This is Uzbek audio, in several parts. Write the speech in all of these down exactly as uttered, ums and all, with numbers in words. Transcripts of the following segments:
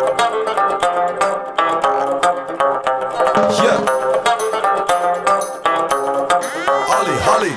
Yeah. Holly, Holly.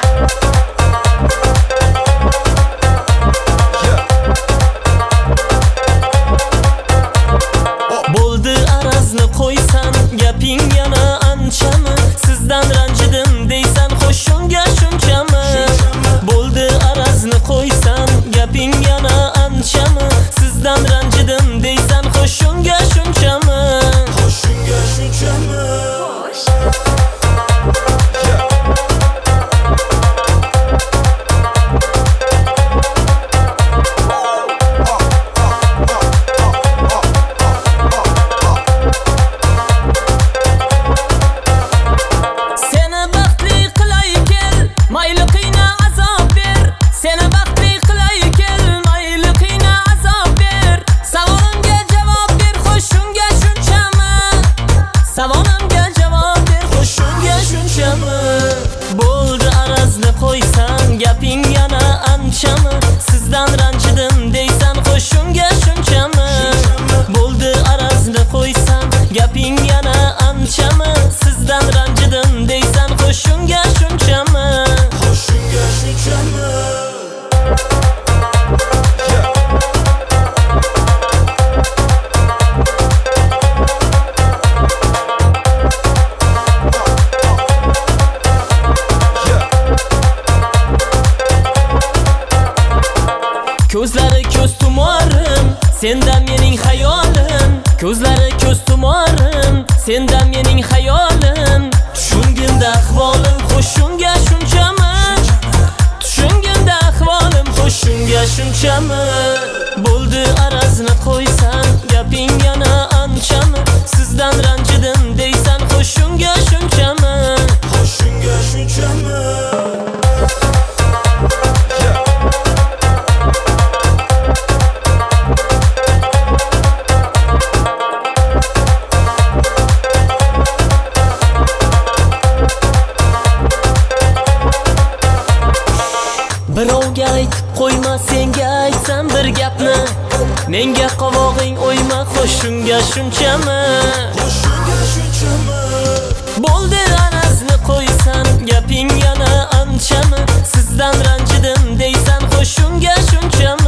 Bo'ldi arazni qo'ysan, gaping yana anchami? Sizdan ranjidim deysan, xo'sh shunga shunchami? Bo'ldi arazni qo'ysan, gaping yana anchami? Sizdan ranjidim deysan, xo'sh shunga shunchami? Xo'sh shunga shunchami? Savolimga javob ber, xo'sh shunga shunchami? Bo'ldi arazni qo'ysan, gaping yana anchami? Sizdan ranjidim deysan, xo'sh shunga shunchami? Bo'ldi arazni qo'ysan, gaping yana anchami? Sizdan ranjidim deysan, xo'sh shunga shunchami? Xo'sh shunga shunchami? Ko'zlari ko'z tumorim, sendan mening hayolim. Ko'zlari ko'z tumorim, sendan mening hayolim. Tushungimda ahvolim, xo'sh shunga shunchami? Tushungimda ahvolim, xo'sh shunga shunchami? Bo'ldi arazni qo'ysan, gaping yana anchami? Sizdan ranjidim deysan, xo'sh shunga shunchami? Xo'sh shunga shunchami? Birovga aytib qo'yma, senga aytsam bir gapni. Menga qovog'ing o'yma, xo'sh shunga shunchami? Xo'sh shunga shunchami? Bo'ldi arazni qo'ysan, gaping yana anchami? Sizdan ranjidim deysan, xo'sh shunga shunchami?